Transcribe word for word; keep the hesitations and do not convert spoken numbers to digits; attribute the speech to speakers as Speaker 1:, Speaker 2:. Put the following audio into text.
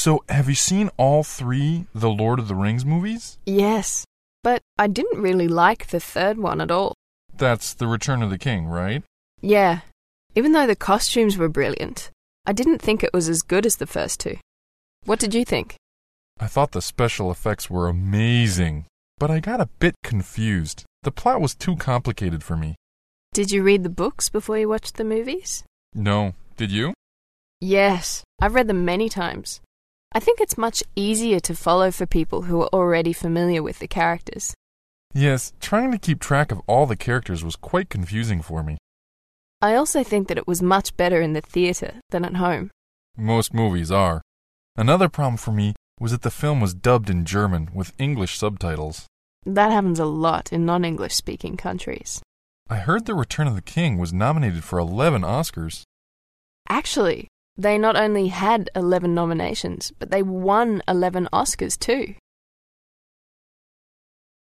Speaker 1: So, have you seen all three The Lord of the Rings movies?
Speaker 2: Yes, but I didn't really like the third one at all.
Speaker 1: That's The Return of the King, right?
Speaker 2: Yeah, even though the costumes were brilliant, I didn't think it was as good as the first two. What did you think?
Speaker 1: I thought the special effects were amazing, but I got a bit confused. The plot was too complicated for me.
Speaker 2: Did you read the books before you watched the movies?
Speaker 1: No. Did you?
Speaker 2: Yes, I've read them many times. I think it's much easier to follow for people who are already familiar with the characters.
Speaker 1: Yes, trying to keep track of all the characters was quite confusing for me.
Speaker 2: I also think that it was much better in the theatre than at home.
Speaker 1: Most movies are. Another problem for me was that the film was dubbed in German with English subtitles.
Speaker 2: That happens a lot in non-English speaking countries.
Speaker 1: I heard The Return of the King was nominated for eleven Oscars.
Speaker 2: Actually, they not only had eleven nominations, but they won eleven Oscars too.